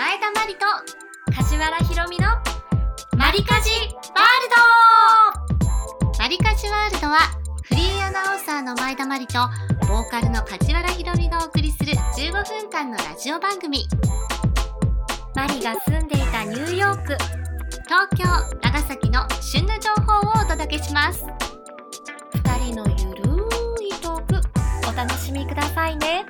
前田まりと梶原ひろみのまりかじワールド。まりかじワールドはフリーアナウンサーの前田まりとボーカルの梶原ひろみがお送りする15分間のラジオ番組。マリが住んでいたニューヨーク、東京、長崎の旬の情報をお届けします。2人のゆるいトーク、お楽しみくださいね。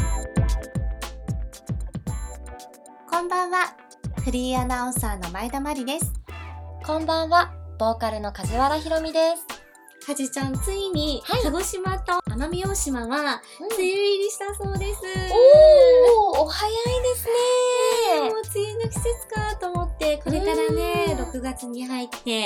こんばんは、フリーアナウンサーの前田まりです。 こんばんは、ボーカルの梶原ひろみです。 かじちゃん、ついに鹿児島と奄美大島は梅雨入りしたそうです。 お早いですね。 もう梅雨の季節かと思って、これからね、6月に入って、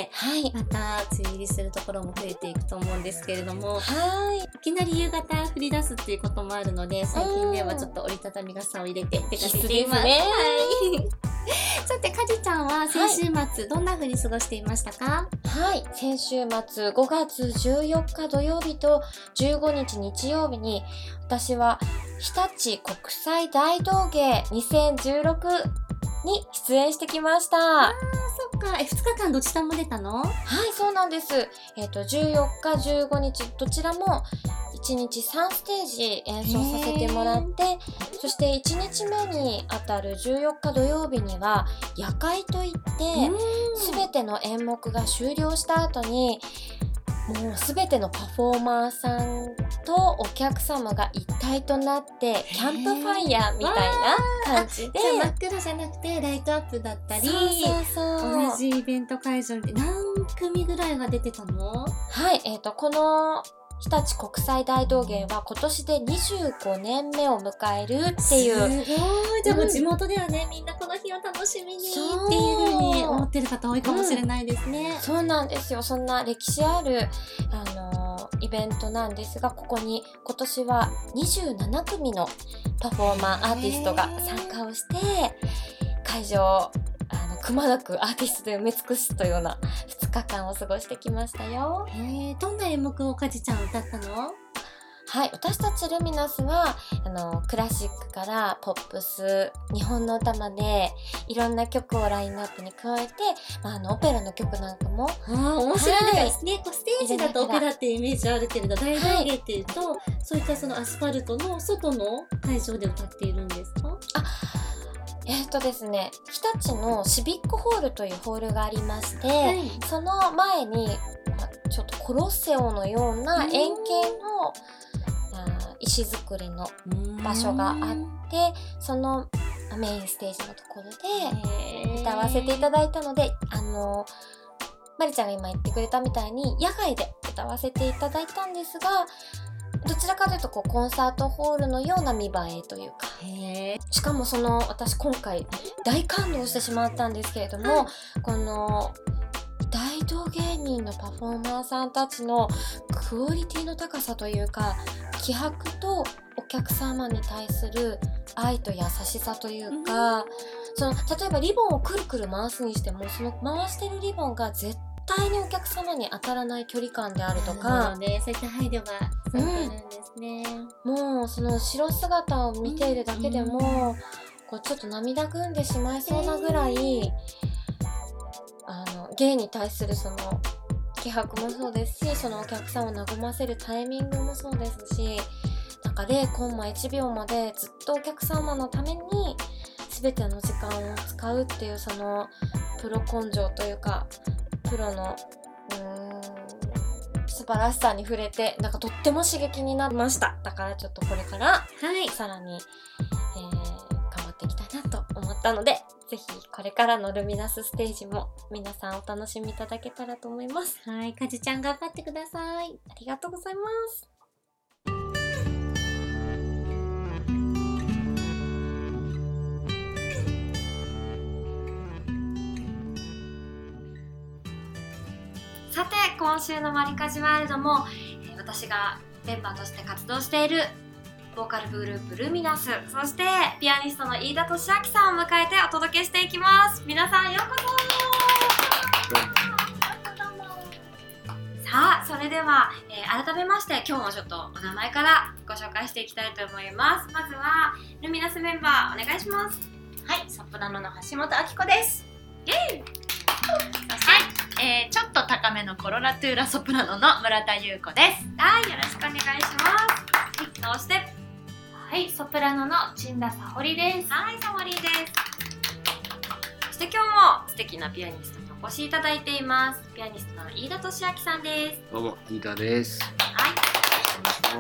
また梅雨入りするところも増えていくと思うんですけれども、いきなり夕方降り出すっていうこともあるので、最近ではちょっと折りたたみ傘を入れて出かけています。さて、かじちゃんは先週末、どんな風に過ごしていましたか？ 先週末5月14日土曜日と15日日曜日に、私は日立国際大道芸2016に出演してきました。 そっか。2日間どちらも出たの？ そうなんです。14日、15日どちらも1日3ステージ演奏させてもらって、そして1日目にあたる14日土曜日には夜会といって、すべての演目が終了した後に、もうすべてのパフォーマーさんとお客様が一体となってキャンプファイヤーみたいな感じで、 真っ暗じゃなくてライトアップだったり、同じイベント会場で何組ぐらいが出てたの？ この日立国際大道芸は今年で25年目を迎えるっていう。 すごい。じゃあもう地元ではね、みんなこの日を楽しみにっていう風に思ってる方多いかもしれないですね。 そうなんですよ。そんな歴史あるイベントなんですが、ここに今年は27組のパフォーマーアーティストが参加をして、会場くまなくアーティストで埋め尽くすというような2日間を過ごしてきましたよ。 どんな演目をかじちゃん歌ったの？ 私たちルミナスはクラシックからポップス、日本の歌までいろんな曲をラインナップに加えて、オペラの曲なんかも面白いですね。ステージだとオペラっていうイメージあるけれど、大道芸っていうと、そういったそのアスファルトの外の会場で歌っているんですか？ ですね、日立のシビックホールというホールがありまして、その前にちょっとコロッセオのような円形の石造りの場所があって、そのメインステージのところで歌わせていただいたので、まりちゃんが今言ってくれたみたいに野外で歌わせていただいたんですが、どちらかというとコンサートホールのような見栄えというか、しかも私今回大感動してしまったんですけれども、この大道芸人のパフォーマーさんたちのクオリティの高さというか、気迫とお客様に対する愛と優しさというか、例えばリボンをくるくる回すにしても、その回してるリボンが絶対にお客様に当たらない距離感であるとか、 そういった配慮がされてるんですね。 もうその後ろ姿を見ているだけでも、ちょっと涙ぐんでしまいそうなぐらい、芸に対するその気迫もそうですし、そのお客さんを和ませるタイミングもそうですし、0コンマ1秒までずっとお客様のために全ての時間を使うっていう、そのプロ根性というか、プロの素晴らしさに触れて、とっても刺激になりました。だからちょっとこれからさらに、頑張っていきたいなと思ったので、ぜひこれからのルミナスステージも皆さんお楽しみいただけたらと思います。 かじちゃん頑張ってください。 ありがとうございます。 さて、今週のまりかじワールドも、私がメンバーとして活動しているボーカルグループルミナス、そしてピアニストの飯田俊明さんを迎えてお届けしていきます。皆さんようこそ。さあ、それでは、改めまして今日もちょっとお名前からご紹介していきたいと思います。まずはルミナスメンバーお願いします。 はい、ソプラノの橋本明子です。 そして、ちょっと高めのコロラトゥーラソプラノの村田優子です。 はい、よろしくお願いします。そして、 はい、ソプラノの陳田沙織です。 はい、沙織です。そして今日も素敵なピアニストにお越しいただいています。ピアニストの飯田俊明さんです。 どうも、飯田です。 はい、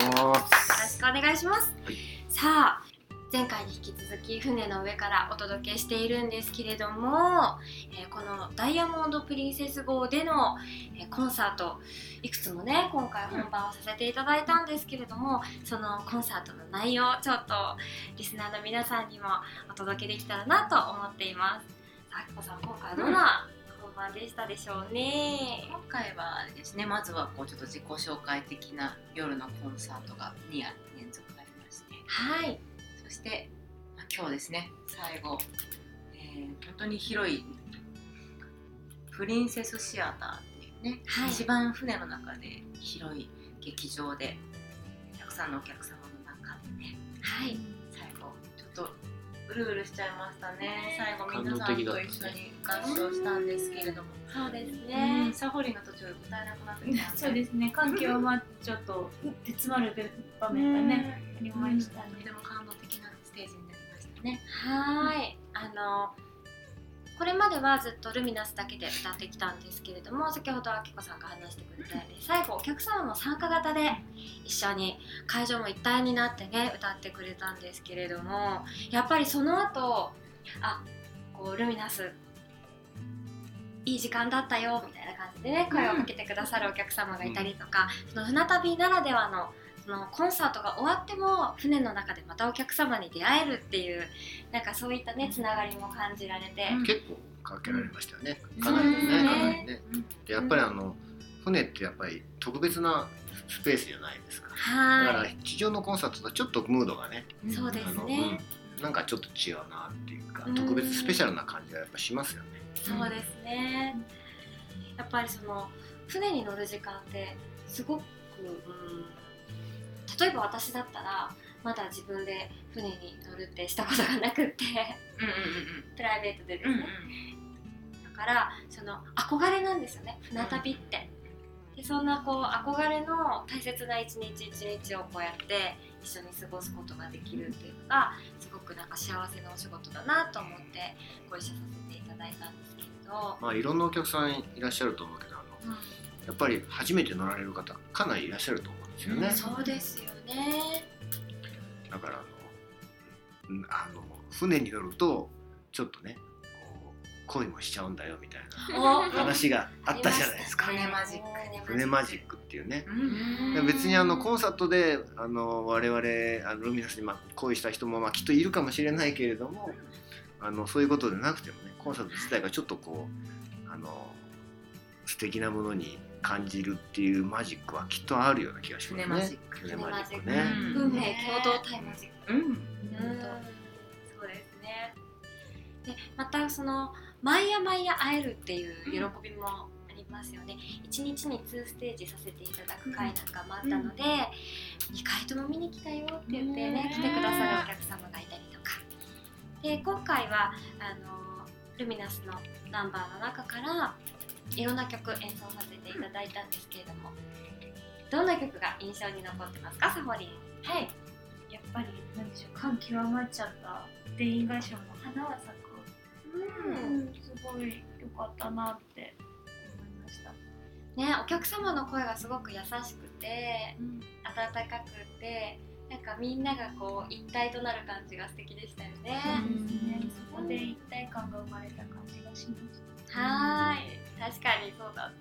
よろしくお願いします。 はい、 さあ、前回に引き続き船の上からお届けしているんですけれども、このダイヤモンド・プリンセス号での、コンサートいくつもね今回本番をさせていただいたんですけれども、そのコンサートの内容ちょっとリスナーの皆さんにもお届けできたらなと思っています。さあ、あきこさん、今回はどんな本番でしたでしょうね。 今回はですね、まずはこうちょっと自己紹介的な夜のコンサートが2夜連続ありまして、 はい、 そして、今日ですね、最後、本当に広いプリンセスシアターっていうね、 はい、 一番船の中で広い劇場でたくさんのお客様の中でね、 はい、 最後ちょっとうるうるしちゃいましたね。最後皆さんと一緒に合唱したんですけれども、 そうですね、 サホリの途中歌えなくなってきた、 そうですね、感極まってちょっと手詰まる場面がね、ありましたね。 とても感動的なステージになりましたね。 はい、これまではずっとルミナスだけで歌ってきたんですけれども、先ほどあきこさんが話してくれたように、最後お客様の参加型で一緒に会場も一体になってね歌ってくれたんですけれども、やっぱりその後こうルミナスいい時間だったよみたいな感じでね声をかけてくださるお客様がいたりとか、その船旅ならではのそのコンサートが終わっても船の中でまたお客様に出会えるっていう、なんかそういったねつながりも感じられて、 結構かけられましたよね。 そうですね、 かなりね。でやっぱり船ってやっぱり特別なスペースじゃないですか。だから地上のコンサートとちょっとムードがね、 そうですね、 なんかちょっと違うなっていうか、特別スペシャルな感じがやっぱしますよね。 そうですね、やっぱりその船に乗る時間ってすごく、例えば私だったらまだ自分で船に乗るってしたことがなくってプライベートでですね、だからその憧れなんですよね、船旅って。でそんなこう憧れの大切な一日一日をこうやって一緒に過ごすことができるっていうのがすごくなんか幸せなお仕事だなと思ってご一緒させていただいたんですけれど、 まあいろんなお客さんいらっしゃると思うけど、やっぱり初めて乗られる方かなりいらっしゃると思うんですよね。 そうですよね。 だから船に乗るとちょっとね恋もしちゃうんだよみたいな話があったじゃないですか。 船マジック、 船マジックっていうね。別にコンサートで我々ルミナスに恋した人もきっといるかもしれないけれども、そういうことでなくてもね、コンサート自体がちょっとこう素敵なものに感じるっていうマジックはきっとあるような気がしますね。 船マジック、 船マジックね。 運命共同体マジック。そうですね。でまたその毎夜毎夜会えるっていう喜びもありますよね。1日に2ステージさせていただく回なんかもあったので、2回とも見に来たよって言ってね来てくださるお客様がいたりとかで、今回はルミナスのナンバーの中からいろんな曲演奏させていただいたんですけれども、どんな曲が印象に残ってますか、サホリン。 はい、やっぱりなんでしょう、感極まっちゃった電印合唱の花は咲く、すごい良かったなって思いましたね。お客様の声がすごく優しくて、温かくて、なんかみんながこう一体となる感じが素敵でしたよね。 そうですね、そこで一体感が生まれた感じがしました。 はい、確かにそうだった。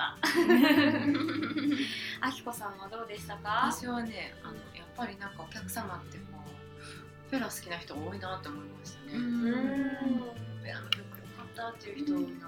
あきこさんはどうでしたか？ 私はね、やっぱりなんかお客様ってこうオペラ好きな人多いなって思いましたね。オペラの曲良かったっていう人多いなと思って。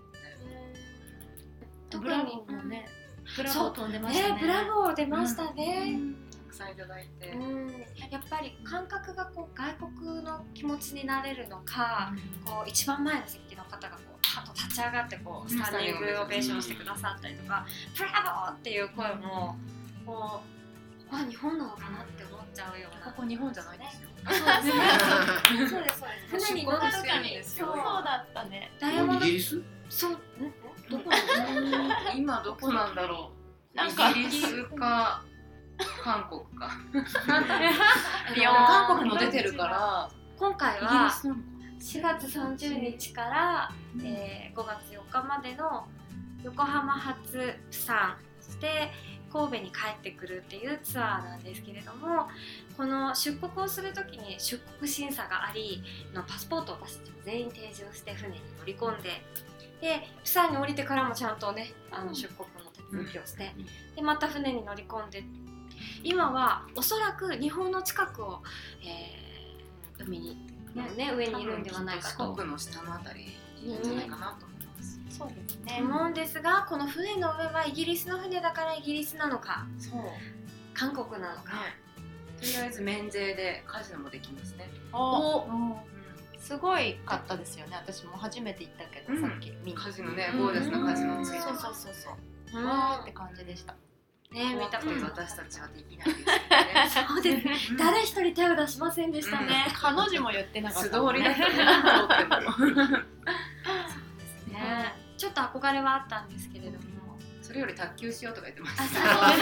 ブラボーもね、ブラボー飛んでましたね。 ブラボー出ましたね。 たくさんいただいて、 やっぱり感覚がこう外国の気持ちになれるのか、こう一番前の席の方がこうパッと立ち上がってこうスタンディングオベーションしてくださったりとか、ブラボーっていう声もこうここは日本なのかなって思っちゃうような。 ここ日本じゃないんですよ。 そうです船に乗った時にそうだったね。 ダイヤモンドイギリス？ そうどこなの？ 今どこなんだろう。 なんかイギリスか韓国か。 リオン韓国も出てるから今回イギリはスなのか。 4月30日から、5月4日までの横浜発釜山そして神戸に帰ってくるっていうツアーなんですけれども、この出国をするときに出国審査がありのパスポートを私たちも全員提示をして船に乗り込んで、で釜山に降りてからもちゃんとね出国の手続きをして、でまた船に乗り込んで、今はおそらく日本の近くを、海に、上にいるんではないかと四国の下のあたりいいんじゃないかなと思います。 そうですね。 思うんですが、この船の上はイギリスの船だからイギリスなのかそう。 韓国なのか、 とりあえず免税でカジノもできますね。 おすごいかったですよね。私も初めて行ったけど、さっき見に。 カジノね、ゴージャスなカジノついてる。 そう。わーって感じでした。 ね、見たことない。 私たちはできないですよね。 そうですね。誰一人手を出しませんでしたね。 彼女も言ってなかった。 素通りだったね。通っても。 ね、ちょっと憧れはあったんですけれども。 それより卓球しようとか言ってまそう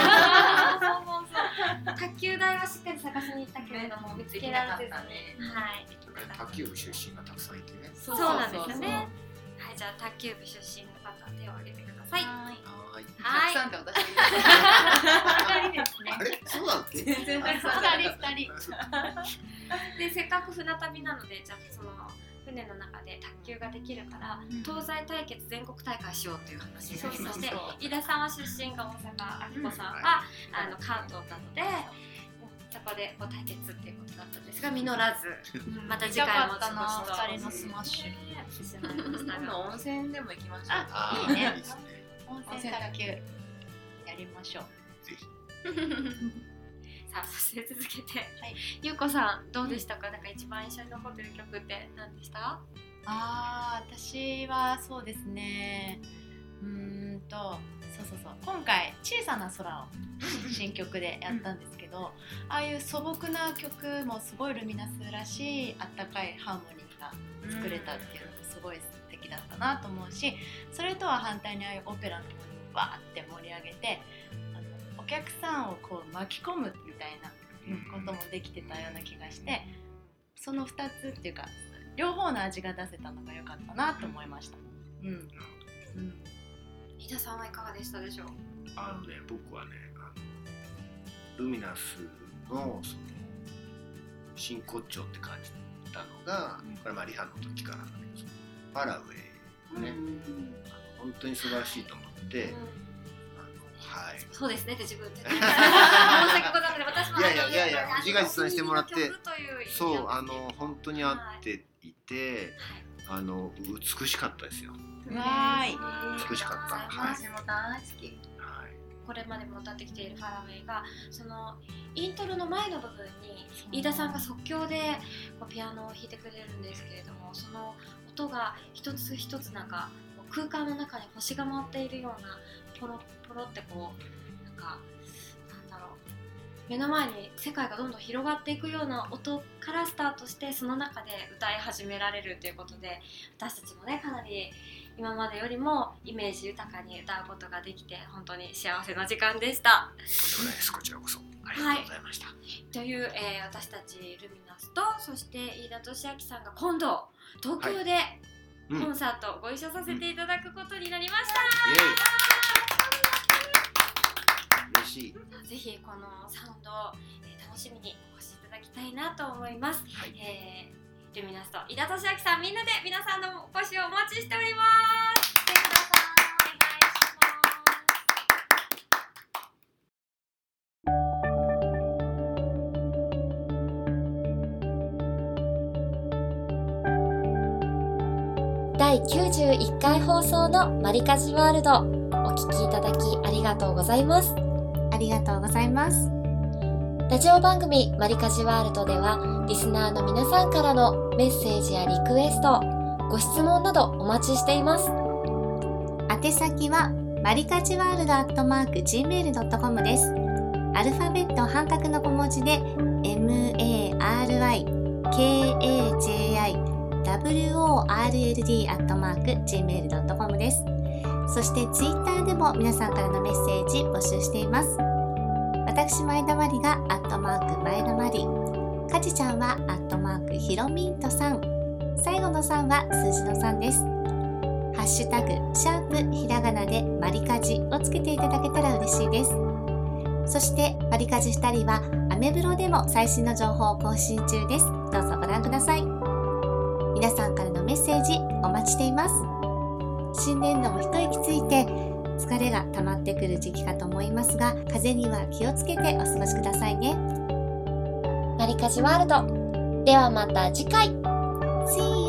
卓球台はしっかり探しに行ったけれども見つけられてずに、はい。 卓球部出身がたくさんいてね。 そうなんですよね。はい、じゃあ卓球部出身の方手を挙げてください。 はい。 はい。 たくさんって私二人ですね。 あれそうだっけ？ 全然たくさん。 二人。 でせっかく船旅なので、じゃあその船の中で卓球ができるから、東西対決全国大会しようという話になりまして、飯田さんは出身が大阪、明子さんは関東なので、そこで対決っていうことだったんですが実らず、また次回も少し二人のスマッシュ。 今度温泉でも行きましょう。 あいいねいいですね。 温泉卓球やりましょう。 ぜひ。 さあ、そして続けて、 はいゆうこさんどうでしたか？なんか一番印象に残ってる曲って何でした？ 私はそうですね。そう今回小さな空を新曲でやったんですけど、ああいう素朴な曲もすごいルミナスらしいあったかいハーモニーが作れたっていうのもすごい素敵だったなと思うし、それとは反対にああいうオペラの方にバーって盛り上げてお客さんをこう巻き込むみたいなこともできてたような気がして、その2つっていうか両方の味が出せたのが良かったなと思いました。 飯田さんはいかがでしたでしょう？ 僕はねルミナスのその真骨頂って感じたのが、これリハの時からなんだけど、ファラウェイね、本当に素晴らしいと思って、はい。 そうですねって自分で。申し訳ございません。私もいや自画自賛してもらって、そう本当に合っていて、美しかったですよ。 わーい。 美しかった。 私も大好き。 これまでも歌ってきているファラウェイがそのイントロの前の部分に飯田さんが即興でピアノを弾いてくれるんですけれども、その音が一つ一つなんか空間の中に星が舞っているようなポロポロってこうなんだろう、目の前に世界がどんどん広がっていくような音からスタートして、その中で歌い始められるということで、私たちもねかなり今までよりもイメージ豊かに歌うことができて本当に幸せな時間でした。 こちらこそありがとうございました。 という、私たちルミナスとそして飯田俊明さんが今度東京でコンサートご一緒させていただくことになりました。 嬉しい。 ぜひこのサウンドを、楽しみにお越しいただきたいなと思います。ルミナスと飯田俊明さん、みんなで皆さんのお越しをお待ちしております。来てください。お願いします。第91回放送のマリカジワールド、お聞きいただきありがとうございます。 ありがとうございます。 ラジオ番組マリカジワールドではリスナーの皆さんからのメッセージやリクエスト、ご質問などお待ちしています。 宛先はマリカジワールド@gmail.com です。アルファベット半角の小文字で marikajiworld@gmail.com です。そしてツイッターでも皆さんからのメッセージ募集しています。私前田まりが前田まり、かちちゃんはひろみんとさん、最後の3は数字の3です。ハッシュタグ#ひらがなでまりかじをつけていただけたら嬉しいです。そしてまりかじ2人はアメブロでも最新の情報を更新中です。どうぞご覧ください。皆さんからのメッセージお待ちしています。新年度も一息ついて疲れが溜まってくる時期かと思いますが、風邪には気をつけてお過ごしくださいね。 まりかじワールドではまた次回。 See you!